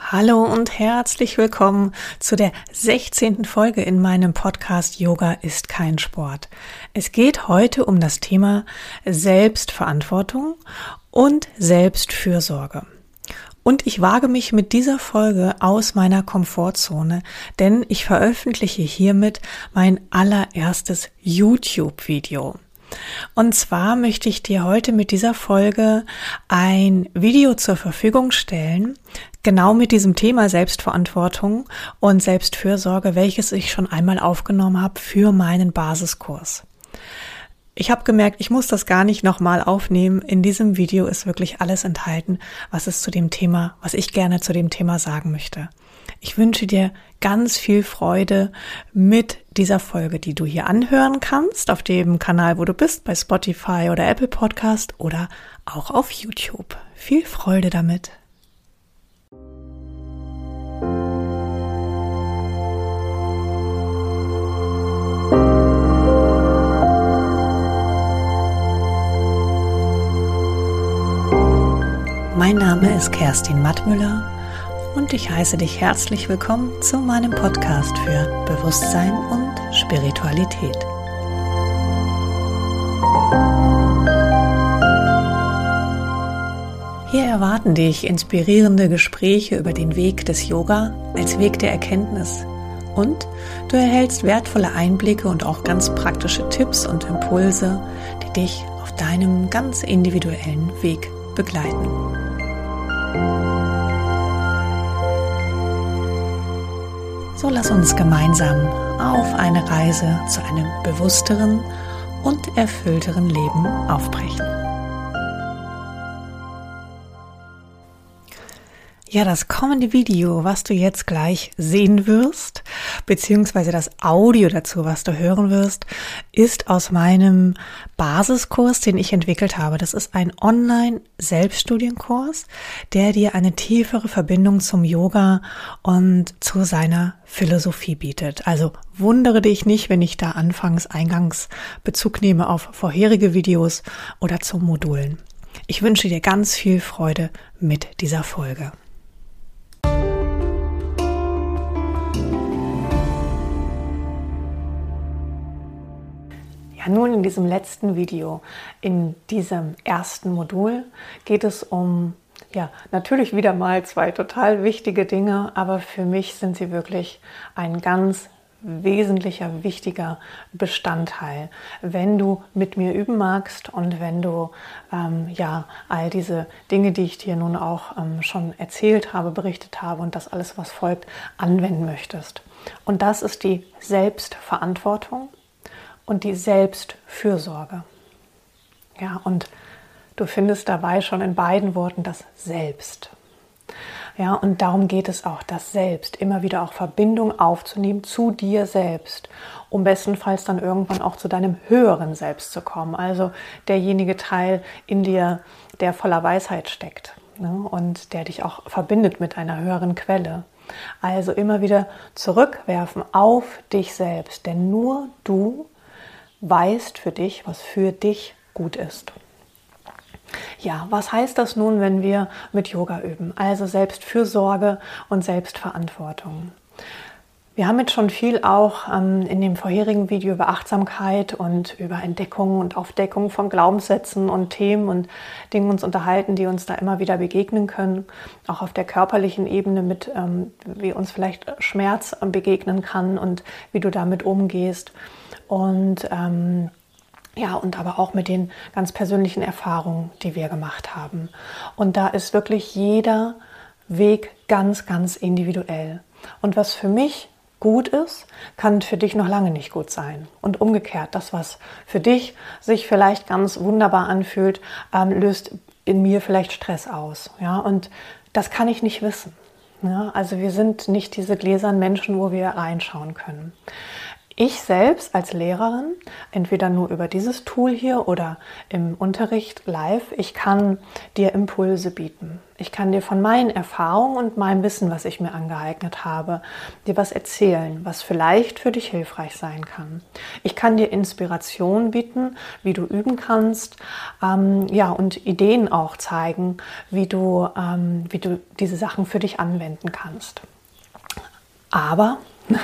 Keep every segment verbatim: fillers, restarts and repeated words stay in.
Hallo und herzlich willkommen zu der sechzehnten Folge in meinem Podcast Yoga ist kein Sport. Es geht heute um das Thema Selbstverantwortung und Selbstfürsorge. Und ich wage mich mit dieser Folge aus meiner Komfortzone, denn ich veröffentliche hiermit mein allererstes YouTube-Video. Und zwar möchte ich dir heute mit dieser Folge ein Video zur Verfügung stellen, genau mit diesem Thema Selbstverantwortung und Selbstfürsorge, welches ich schon einmal aufgenommen habe für meinen Basiskurs. Ich habe gemerkt, ich muss das gar nicht nochmal aufnehmen. In diesem Video ist wirklich alles enthalten, was es zu dem Thema, was ich gerne zu dem Thema sagen möchte. Ich wünsche dir ganz viel Freude mit dieser Folge, die du hier anhören kannst, auf dem Kanal, wo du bist, bei Spotify oder Apple Podcast oder auch auf YouTube. Viel Freude damit. Mein Name ist Kerstin Mattmüller und ich heiße dich herzlich willkommen zu meinem Podcast für Bewusstsein und Spiritualität. Hier erwarten dich inspirierende Gespräche über den Weg des Yoga als Weg der Erkenntnis und du erhältst wertvolle Einblicke und auch ganz praktische Tipps und Impulse, die dich auf deinem ganz individuellen Weg begleiten. So lass uns gemeinsam auf eine Reise zu einem bewussteren und erfüllteren Leben aufbrechen. Ja, das kommende Video, was du jetzt gleich sehen wirst, beziehungsweise das Audio dazu, was du hören wirst, ist aus meinem Basiskurs, den ich entwickelt habe. Das ist ein Online-Selbststudienkurs, der dir eine tiefere Verbindung zum Yoga und zu seiner Philosophie bietet. Also wundere dich nicht, wenn ich da anfangs eingangs Bezug nehme auf vorherige Videos oder zu Modulen. Ich wünsche dir ganz viel Freude mit dieser Folge. Nun in diesem letzten Video, in diesem ersten Modul, geht es um, ja, natürlich wieder mal zwei total wichtige Dinge, aber für mich sind sie wirklich ein ganz wesentlicher, wichtiger Bestandteil, wenn du mit mir üben magst und wenn du ähm, ja all diese Dinge, die ich dir nun auch ähm, schon erzählt habe, berichtet habe und das alles, was folgt, anwenden möchtest. Und das ist die Selbstverantwortung und die Selbstfürsorge. Ja, und du findest dabei schon in beiden Worten das Selbst. Ja, und darum geht es auch, das Selbst, immer wieder auch Verbindung aufzunehmen zu dir selbst, um bestenfalls dann irgendwann auch zu deinem höheren Selbst zu kommen, also derjenige Teil in dir, der voller Weisheit steckt, ne, und der dich auch verbindet mit einer höheren Quelle. Also immer wieder zurückwerfen auf dich selbst, denn nur du weißt für dich, was für dich gut ist. Ja, was heißt das nun, wenn wir mit Yoga üben? Also Selbstfürsorge und Selbstverantwortung. Wir haben jetzt schon viel auch ähm, in dem vorherigen Video über Achtsamkeit und über Entdeckung und Aufdeckung von Glaubenssätzen und Themen und Dingen uns unterhalten, die uns da immer wieder begegnen können. Auch auf der körperlichen Ebene mit, ähm, wie uns vielleicht Schmerz begegnen kann und wie du damit umgehst. Und ähm, ja, und aber auch mit den ganz persönlichen Erfahrungen, die wir gemacht haben. Und da ist wirklich jeder Weg ganz, ganz individuell. Und was für mich gut ist, kann für dich noch lange nicht gut sein. Und umgekehrt, das, was für dich sich vielleicht ganz wunderbar anfühlt, ähm, löst in mir vielleicht Stress aus. Ja, und das kann ich nicht wissen. Ja, also wir sind nicht diese gläsernen Menschen, wo wir reinschauen können. Ich selbst als Lehrerin, entweder nur über dieses Tool hier oder im Unterricht live, ich kann dir Impulse bieten. Ich kann dir von meinen Erfahrungen und meinem Wissen, was ich mir angeeignet habe, dir was erzählen, was vielleicht für dich hilfreich sein kann. Ich kann dir Inspiration bieten, wie du üben kannst, ähm, ja, und Ideen auch zeigen, wie du, ähm, wie du diese Sachen für dich anwenden kannst. Aber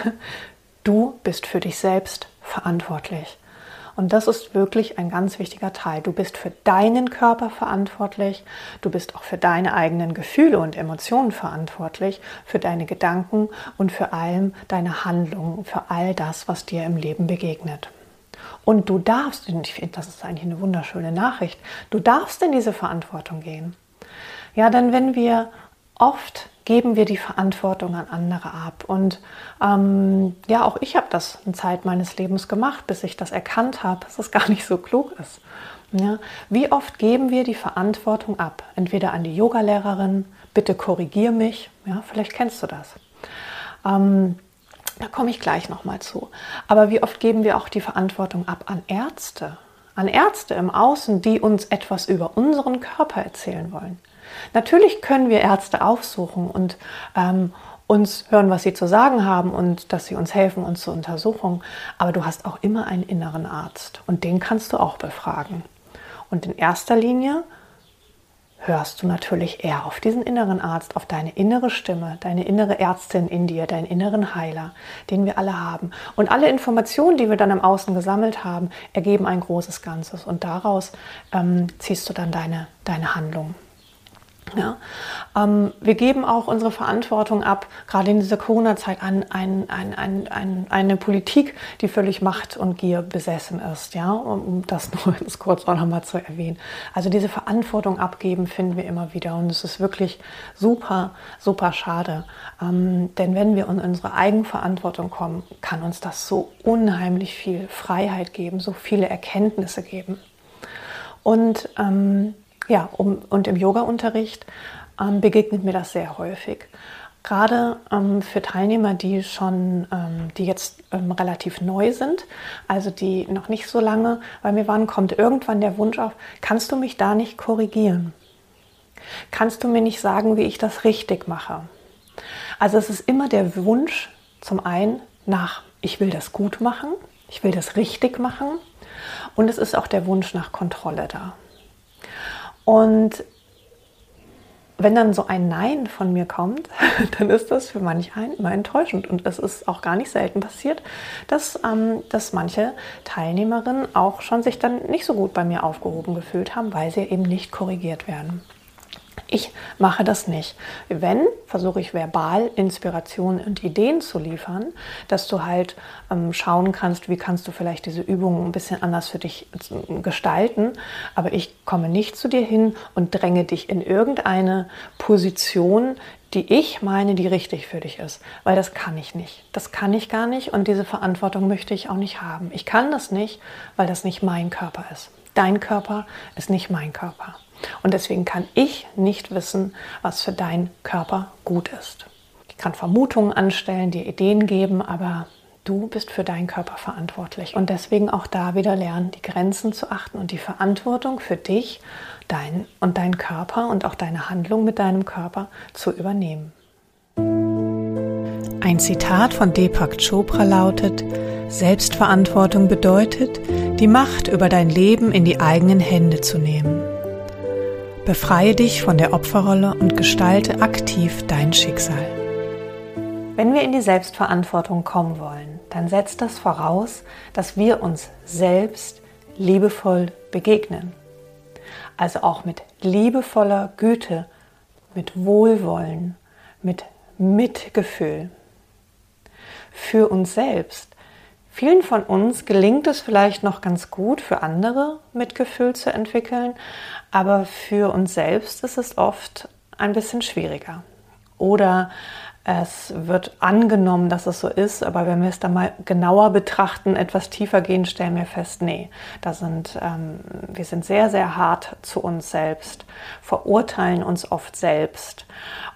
du bist für dich selbst verantwortlich. Und das ist wirklich ein ganz wichtiger Teil. Du bist für deinen Körper verantwortlich, du bist auch für deine eigenen Gefühle und Emotionen verantwortlich, für deine Gedanken und für allem deine Handlungen, für all das, was dir im Leben begegnet. Und du darfst, und ich finde, das ist eigentlich eine wunderschöne Nachricht, du darfst in diese Verantwortung gehen. Ja, denn wenn wir oft geben wir die Verantwortung an andere ab. Und ähm, ja, auch ich habe das eine Zeit meines Lebens gemacht, bis ich das erkannt habe, dass es gar nicht so klug ist. Ja, wie oft geben wir die Verantwortung ab? Entweder an die Yogalehrerin, bitte korrigier mich, ja, vielleicht kennst du das. Ähm, da komme ich gleich nochmal zu. Aber wie oft geben wir auch die Verantwortung ab an Ärzte? An Ärzte im Außen, die uns etwas über unseren Körper erzählen wollen. Natürlich können wir Ärzte aufsuchen und ähm, uns hören, was sie zu sagen haben und dass sie uns helfen, uns zur Untersuchung. Aber du hast auch immer einen inneren Arzt und den kannst du auch befragen. Und in erster Linie hörst du natürlich eher auf diesen inneren Arzt, auf deine innere Stimme, deine innere Ärztin in dir, deinen inneren Heiler, den wir alle haben. Und alle Informationen, die wir dann im Außen gesammelt haben, ergeben ein großes Ganzes. Und daraus ähm, ziehst du dann deine, deine Handlung. Ja, ähm, wir geben auch unsere Verantwortung ab, gerade in dieser Corona-Zeit, an ein, ein, ein, ein, eine Politik, die völlig Macht und Gier besessen ist, ja, um, um das nur ganz kurz auch nochmal zu erwähnen. Also diese Verantwortung abgeben finden wir immer wieder und es ist wirklich super, super schade, ähm, denn wenn wir in unsere Eigenverantwortung kommen, kann uns das so unheimlich viel Freiheit geben, so viele Erkenntnisse geben. Und ähm, Ja, um, und im Yoga-Unterricht ähm, begegnet mir das sehr häufig. Gerade ähm, für Teilnehmer, die schon, ähm, die jetzt ähm, relativ neu sind, also die noch nicht so lange bei mir waren, kommt irgendwann der Wunsch auf, kannst du mich da nicht korrigieren? Kannst du mir nicht sagen, wie ich das richtig mache? Also es ist immer der Wunsch zum einen nach, ich will das gut machen, ich will das richtig machen und es ist auch der Wunsch nach Kontrolle da. Und wenn dann so ein Nein von mir kommt, dann ist das für manch einen immer enttäuschend. Und es ist auch gar nicht selten passiert, dass, ähm, dass manche Teilnehmerinnen auch schon sich dann nicht so gut bei mir aufgehoben gefühlt haben, weil sie eben nicht korrigiert werden. Ich mache das nicht. Wenn, versuche ich verbal Inspirationen und Ideen zu liefern, dass du halt ähm, schauen kannst, wie kannst du vielleicht diese Übungen ein bisschen anders für dich gestalten. Aber ich komme nicht zu dir hin und dränge dich in irgendeine Position, die ich meine, die richtig für dich ist. Weil das kann ich nicht. Das kann ich gar nicht und diese Verantwortung möchte ich auch nicht haben. Ich kann das nicht, weil das nicht mein Körper ist. Dein Körper ist nicht mein Körper. Und deswegen kann ich nicht wissen, was für deinen Körper gut ist. Ich kann Vermutungen anstellen, dir Ideen geben, aber du bist für deinen Körper verantwortlich. Und deswegen auch da wieder lernen, die Grenzen zu achten und die Verantwortung für dich, dein und deinen Körper und auch deine Handlung mit deinem Körper zu übernehmen. Ein Zitat von Deepak Chopra lautet: Selbstverantwortung bedeutet, die Macht über dein Leben in die eigenen Hände zu nehmen. Befreie dich von der Opferrolle und gestalte aktiv dein Schicksal. Wenn wir in die Selbstverantwortung kommen wollen, dann setzt das voraus, dass wir uns selbst liebevoll begegnen. Also auch mit liebevoller Güte, mit Wohlwollen, mit Mitgefühl. Für uns selbst. Vielen von uns gelingt es vielleicht noch ganz gut, für andere Mitgefühl zu entwickeln, aber für uns selbst ist es oft ein bisschen schwieriger. Oder es wird angenommen, dass es so ist, aber wenn wir es dann mal genauer betrachten, etwas tiefer gehen, stellen wir fest, nee, da sind, ähm, wir sind sehr, sehr hart zu uns selbst, verurteilen uns oft selbst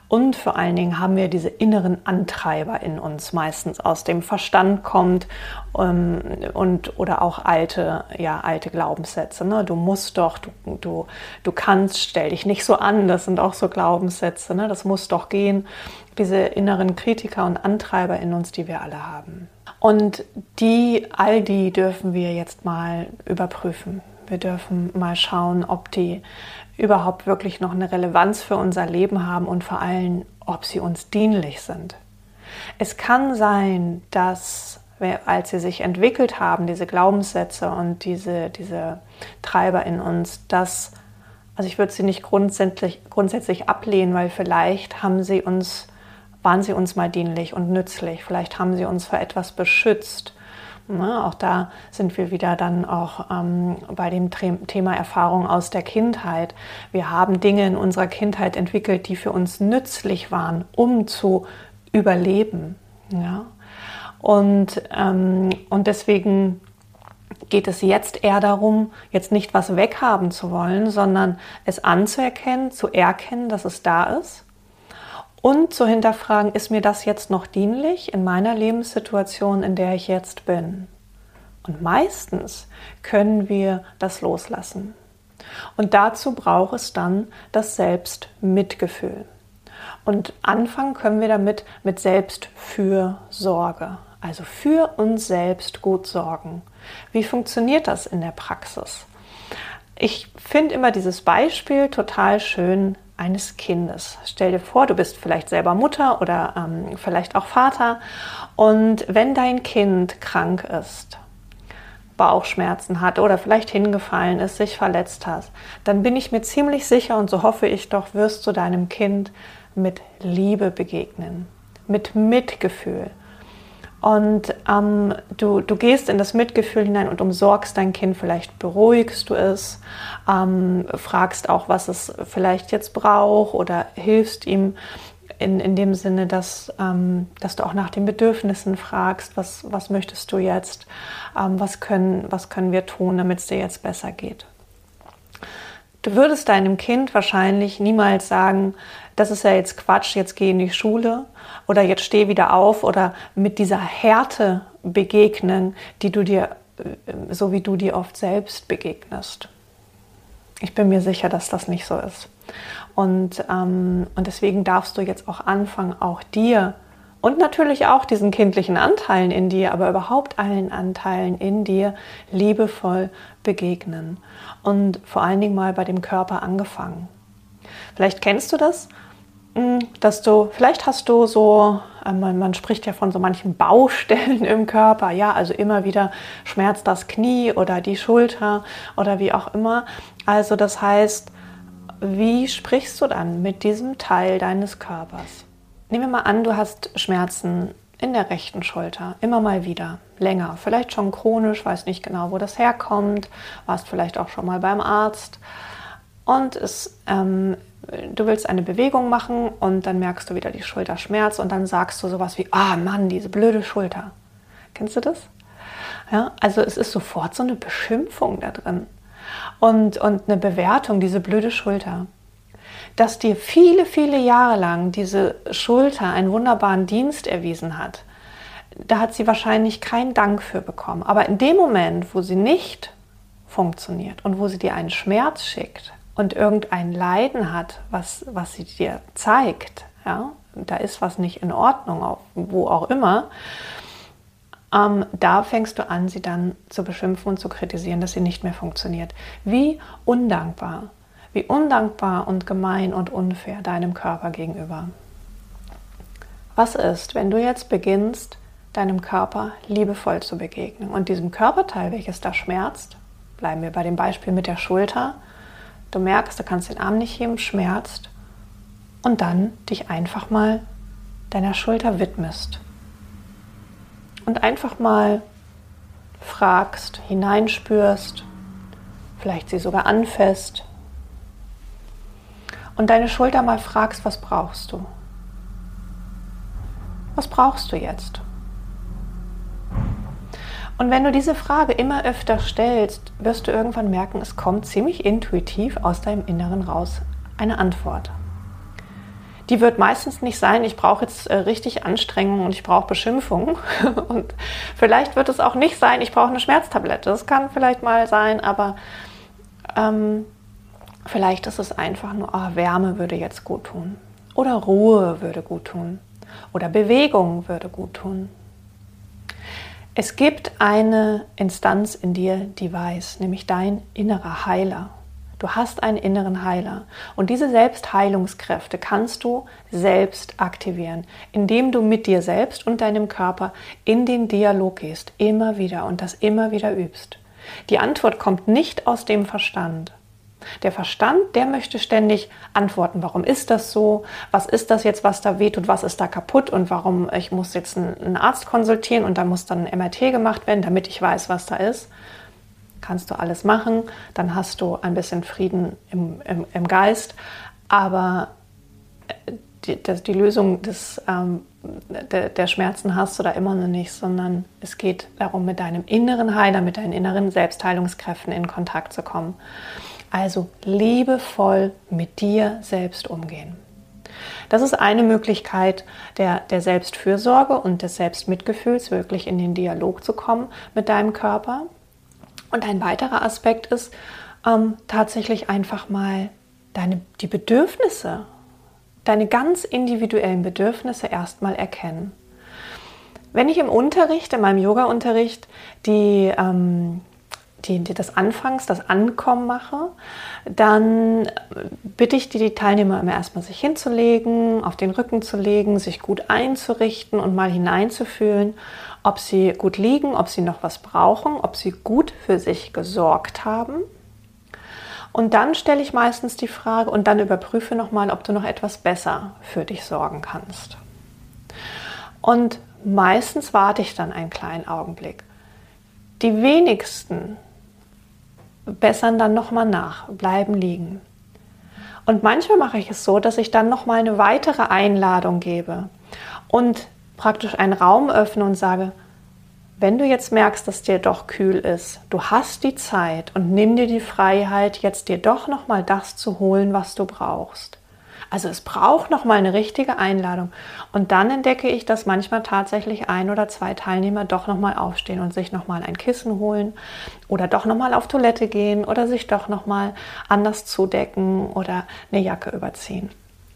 Und vor allen Dingen haben wir diese inneren Antreiber in uns, meistens aus dem Verstand kommt ähm, und, oder auch alte, ja, alte Glaubenssätze. Ne? Du musst doch, du, du, du kannst, stell dich nicht so an, das sind auch so Glaubenssätze, ne? Das muss doch gehen. Diese inneren Kritiker und Antreiber in uns, die wir alle haben. Und die, all die dürfen wir jetzt mal überprüfen. Wir dürfen mal schauen, ob die überhaupt wirklich noch eine Relevanz für unser Leben haben und vor allem, ob sie uns dienlich sind. Es kann sein, dass, als sie sich entwickelt haben, diese Glaubenssätze und diese, diese Treiber in uns, dass, also ich würde sie nicht grundsätzlich, grundsätzlich ablehnen, weil vielleicht haben sie uns waren sie uns mal dienlich und nützlich. Vielleicht haben sie uns vor etwas beschützt. Na, auch da sind wir wieder dann auch ähm, bei dem Thema Erfahrung aus der Kindheit. Wir haben Dinge in unserer Kindheit entwickelt, die für uns nützlich waren, um zu überleben. Ja? Und, ähm, und deswegen geht es jetzt eher darum, jetzt nicht was weghaben zu wollen, sondern es anzuerkennen, zu erkennen, dass es da ist. Und zu hinterfragen, ist mir das jetzt noch dienlich in meiner Lebenssituation, in der ich jetzt bin? Und meistens können wir das loslassen. Und dazu braucht es dann das Selbstmitgefühl. Und anfangen können wir damit mit Selbstfürsorge, also für uns selbst gut sorgen. Wie funktioniert das in der Praxis? Ich finde immer dieses Beispiel total schön eines Kindes. Stell dir vor, du bist vielleicht selber Mutter oder ähm, vielleicht auch Vater und wenn dein Kind krank ist, Bauchschmerzen hat oder vielleicht hingefallen ist, sich verletzt hat, dann bin ich mir ziemlich sicher und so hoffe ich doch, wirst du deinem Kind mit Liebe begegnen, mit Mitgefühl. Und ähm, du, du gehst in das Mitgefühl hinein und umsorgst dein Kind, vielleicht beruhigst du es, ähm, fragst auch, was es vielleicht jetzt braucht oder hilfst ihm in, in dem Sinne, dass, ähm, dass du auch nach den Bedürfnissen fragst, was, was möchtest du jetzt, ähm, was, können, was können wir tun, damit es dir jetzt besser geht. Du würdest deinem Kind wahrscheinlich niemals sagen, das ist ja jetzt Quatsch, jetzt geh in die Schule oder jetzt steh wieder auf oder mit dieser Härte begegnen, die du dir, so wie du dir oft selbst begegnest. Ich bin mir sicher, dass das nicht so ist. Und, ähm, und deswegen darfst du jetzt auch anfangen, auch dir und natürlich auch diesen kindlichen Anteilen in dir, aber überhaupt allen Anteilen in dir liebevoll begegnen. Und vor allen Dingen mal bei dem Körper angefangen. Vielleicht kennst du das, dass du, vielleicht hast du so, man, man spricht ja von so manchen Baustellen im Körper, ja, also immer wieder schmerzt das Knie oder die Schulter oder wie auch immer. Also das heißt, wie sprichst du dann mit diesem Teil deines Körpers? Nehmen wir mal an, du hast Schmerzen in der rechten Schulter, immer mal wieder, länger, vielleicht schon chronisch, weiß nicht genau, wo das herkommt, warst vielleicht auch schon mal beim Arzt und es, ähm, du willst eine Bewegung machen und dann merkst du wieder die Schulterschmerz und dann sagst du sowas wie, ah Mann, diese blöde Schulter. Kennst du das? Ja, also es ist sofort so eine Beschimpfung da drin und, und eine Bewertung, diese blöde Schulter. Dass dir viele, viele Jahre lang diese Schulter einen wunderbaren Dienst erwiesen hat, da hat sie wahrscheinlich keinen Dank für bekommen. Aber in dem Moment, wo sie nicht funktioniert und wo sie dir einen Schmerz schickt und irgendein Leiden hat, was, was sie dir zeigt, ja, da ist was nicht in Ordnung, wo auch immer, ähm, da fängst du an, sie dann zu beschimpfen und zu kritisieren, dass sie nicht mehr funktioniert. Wie undankbar. Wie undankbar und gemein und unfair deinem Körper gegenüber. Was ist, wenn du jetzt beginnst, deinem Körper liebevoll zu begegnen und diesem Körperteil, welches da schmerzt, bleiben wir bei dem Beispiel mit der Schulter, du merkst, du kannst den Arm nicht heben, schmerzt und dann dich einfach mal deiner Schulter widmest und einfach mal fragst, hineinspürst, vielleicht sie sogar anfasst, und deine Schulter mal fragst, was brauchst du? Was brauchst du jetzt? Und wenn du diese Frage immer öfter stellst, wirst du irgendwann merken, es kommt ziemlich intuitiv aus deinem Inneren raus eine Antwort. Die wird meistens nicht sein, ich brauche jetzt äh, richtig Anstrengung und ich brauche Beschimpfung. Und vielleicht wird es auch nicht sein, ich brauche eine Schmerztablette. Das kann vielleicht mal sein, aber ähm, vielleicht ist es einfach nur, oh, Wärme würde jetzt gut tun. Oder Ruhe würde gut tun. Oder Bewegung würde gut tun. Es gibt eine Instanz in dir, die weiß, nämlich dein innerer Heiler. Du hast einen inneren Heiler und diese Selbstheilungskräfte kannst du selbst aktivieren, indem du mit dir selbst und deinem Körper in den Dialog gehst, immer wieder und das immer wieder übst. Die Antwort kommt nicht aus dem Verstand. Der Verstand, der möchte ständig antworten, warum ist das so, was ist das jetzt, was da wehtut, was ist da kaputt und warum, ich muss jetzt einen Arzt konsultieren und da muss dann ein M R T gemacht werden, damit ich weiß, was da ist. Kannst du alles machen, dann hast du ein bisschen Frieden im, im, im Geist, aber die, das, die Lösung des, ähm, der, der Schmerzen hast du da immer noch nicht, sondern es geht darum, mit deinem inneren Heiler, mit deinen inneren Selbstheilungskräften in Kontakt zu kommen. Also liebevoll mit dir selbst umgehen. Das ist eine Möglichkeit der, der Selbstfürsorge und des Selbstmitgefühls, wirklich in den Dialog zu kommen mit deinem Körper. Und ein weiterer Aspekt ist ähm, tatsächlich einfach mal deine, die Bedürfnisse, deine ganz individuellen Bedürfnisse erstmal erkennen. Wenn ich im Unterricht, in meinem Yoga-Unterricht, die, ähm, die, die das Anfangs, das Ankommen mache, dann bitte ich die, die Teilnehmer immer erstmal sich hinzulegen, auf den Rücken zu legen, sich gut einzurichten und mal hineinzufühlen, ob sie gut liegen, ob sie noch was brauchen, ob sie gut für sich gesorgt haben. Und dann stelle ich meistens die Frage und dann überprüfe nochmal, ob du noch etwas besser für dich sorgen kannst. Und meistens warte ich dann einen kleinen Augenblick. Die wenigsten bessern dann nochmal nach, bleiben liegen. Und manchmal mache ich es so, dass ich dann nochmal eine weitere Einladung gebe und praktisch einen Raum öffne und sage, wenn du jetzt merkst, dass dir doch kühl ist, du hast die Zeit und nimm dir die Freiheit, jetzt dir doch nochmal das zu holen, was du brauchst. Also es braucht nochmal eine richtige Einladung. Und dann entdecke ich, dass manchmal tatsächlich ein oder zwei Teilnehmer doch nochmal aufstehen und sich nochmal ein Kissen holen oder doch nochmal auf Toilette gehen oder sich doch nochmal anders zudecken oder eine Jacke überziehen.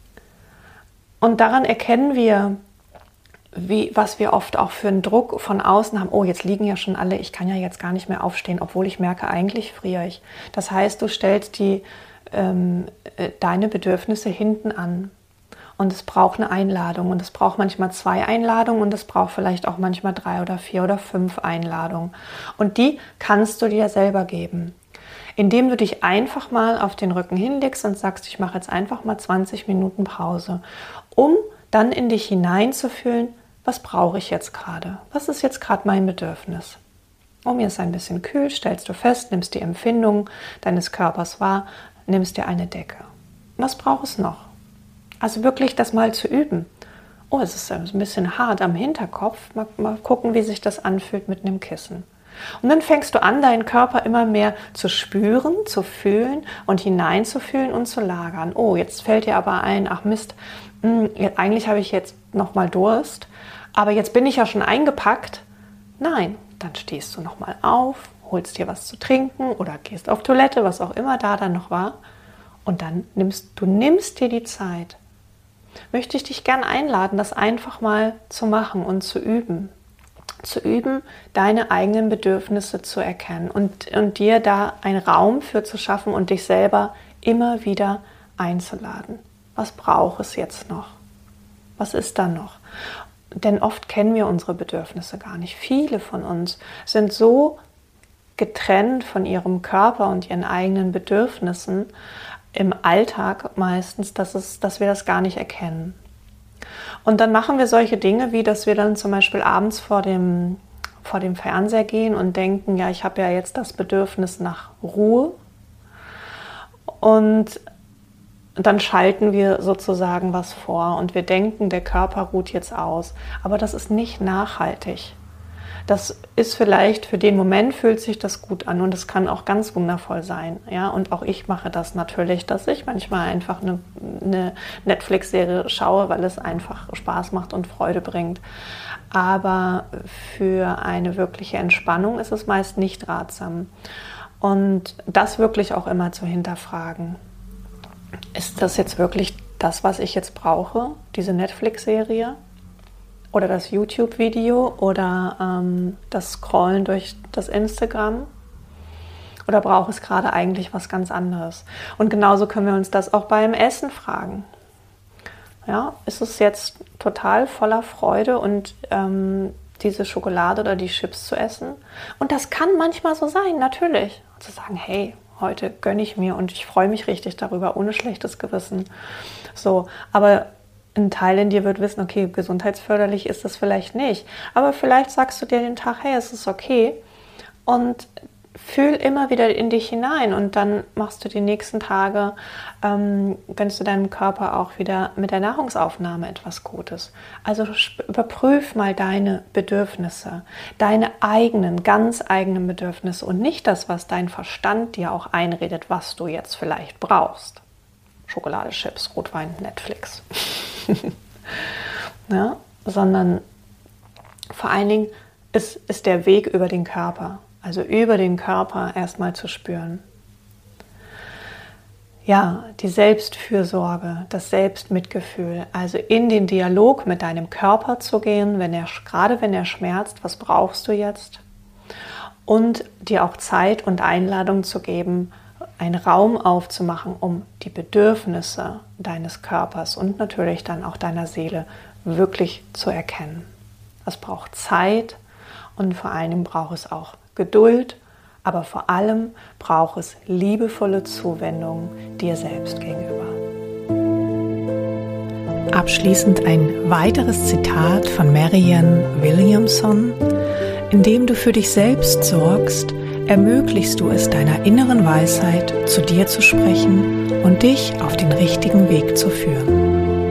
Und daran erkennen wir, Wie, was wir oft auch für einen Druck von außen haben. Oh, jetzt liegen ja schon alle, ich kann ja jetzt gar nicht mehr aufstehen, obwohl ich merke, eigentlich friere ich. Das heißt, du stellst die, ähm, deine Bedürfnisse hinten an. Und es braucht eine Einladung. Und es braucht manchmal zwei Einladungen und es braucht vielleicht auch manchmal drei oder vier oder fünf Einladungen. Und die kannst du dir selber geben. Indem du dich einfach mal auf den Rücken hinlegst und sagst, ich mache jetzt einfach mal zwanzig Minuten Pause, um dann in dich hineinzufühlen, was brauche ich jetzt gerade? Was ist jetzt gerade mein Bedürfnis? Oh, mir ist ein bisschen kühl, stellst du fest, nimmst die Empfindung deines Körpers wahr, nimmst dir eine Decke. Was braucht es noch? Also wirklich das mal zu üben. Oh, es ist ein bisschen hart am Hinterkopf. Mal, mal gucken, wie sich das anfühlt mit einem Kissen. Und dann fängst du an, deinen Körper immer mehr zu spüren, zu fühlen und hineinzufühlen und zu lagern. Oh, jetzt fällt dir aber ein, ach Mist, mh, eigentlich habe ich jetzt noch mal Durst, aber jetzt bin ich ja schon eingepackt. Nein, dann stehst du noch mal auf, holst dir was zu trinken oder gehst auf Toilette, was auch immer da dann noch war. Und dann nimmst du nimmst dir die Zeit. Möchte ich dich gern einladen, das einfach mal zu machen und zu üben. Zu üben, deine eigenen Bedürfnisse zu erkennen und, und dir da einen Raum für zu schaffen und dich selber immer wieder einzuladen. Was braucht es jetzt noch? Was ist da noch? Denn oft kennen wir unsere Bedürfnisse gar nicht. Viele von uns sind so getrennt von ihrem Körper und ihren eigenen Bedürfnissen im Alltag meistens, dass, es, dass wir das gar nicht erkennen. Und dann machen wir solche Dinge, wie dass wir dann zum Beispiel abends vor dem, vor dem Fernseher gehen und denken, ja, ich habe ja jetzt das Bedürfnis nach Ruhe. Und dann schalten wir sozusagen was vor und wir denken, der Körper ruht jetzt aus. Aber das ist nicht nachhaltig. das ist vielleicht für den Moment, fühlt sich das gut an und es kann auch ganz wundervoll sein. Ja? Und auch ich mache das natürlich, dass ich manchmal einfach eine, eine Netflix-Serie schaue, weil es einfach Spaß macht und Freude bringt. Aber für eine wirkliche Entspannung ist es meist nicht ratsam. Und das wirklich auch immer zu hinterfragen. Ist das jetzt wirklich das, was ich jetzt brauche, diese Netflix-Serie? Oder das YouTube-Video oder ähm, das Scrollen durch das Instagram? Oder brauche ich gerade eigentlich was ganz anderes? Und genauso können wir uns das auch beim Essen fragen. Ja, ist es jetzt total voller Freude und ähm, diese Schokolade oder die Chips zu essen? Und das kann manchmal so sein, natürlich. Und zu sagen, hey, heute gönne ich mir und ich freue mich richtig darüber, ohne schlechtes Gewissen. So, aber ein Teil in dir wird wissen, okay, gesundheitsförderlich ist das vielleicht nicht. Aber vielleicht sagst du dir den Tag, hey, es ist okay. Und fühl immer wieder in dich hinein und dann machst du die nächsten Tage, ähm, gönnst du deinem Körper auch wieder mit der Nahrungsaufnahme etwas Gutes. Also überprüf mal deine Bedürfnisse, deine eigenen, ganz eigenen Bedürfnisse und nicht das, was dein Verstand dir auch einredet, was du jetzt vielleicht brauchst. Schokolade, Chips, Rotwein, Netflix. Ja, sondern vor allen Dingen ist, ist der Weg über den Körper. Also über den Körper erstmal zu spüren. Ja, die Selbstfürsorge, das Selbstmitgefühl, also in den Dialog mit deinem Körper zu gehen, wenn er, gerade wenn er schmerzt, was brauchst du jetzt? Und dir auch Zeit und Einladung zu geben, einen Raum aufzumachen, um die Bedürfnisse deines Körpers und natürlich dann auch deiner Seele wirklich zu erkennen. Es braucht Zeit und vor allem braucht es auch Geduld, aber vor allem braucht es liebevolle Zuwendung dir selbst gegenüber. Abschließend ein weiteres Zitat von Marianne Williamson: Indem du für dich selbst sorgst, ermöglichst du es deiner inneren Weisheit, zu dir zu sprechen und dich auf den richtigen Weg zu führen.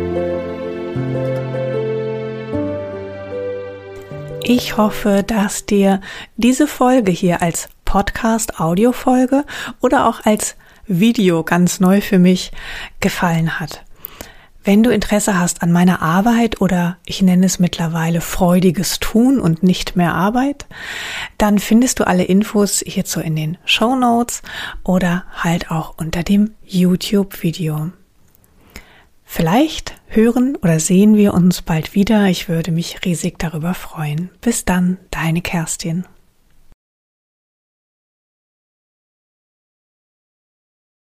Ich hoffe, dass dir diese Folge hier als Podcast-Audio-Folge oder auch als Video ganz neu für mich gefallen hat. Wenn du Interesse hast an meiner Arbeit oder ich nenne es mittlerweile freudiges Tun und nicht mehr Arbeit, dann findest du alle Infos hierzu in den Shownotes oder halt auch unter dem YouTube-Video. Vielleicht hören oder sehen wir uns bald wieder. Ich würde mich riesig darüber freuen. Bis dann, deine Kerstin.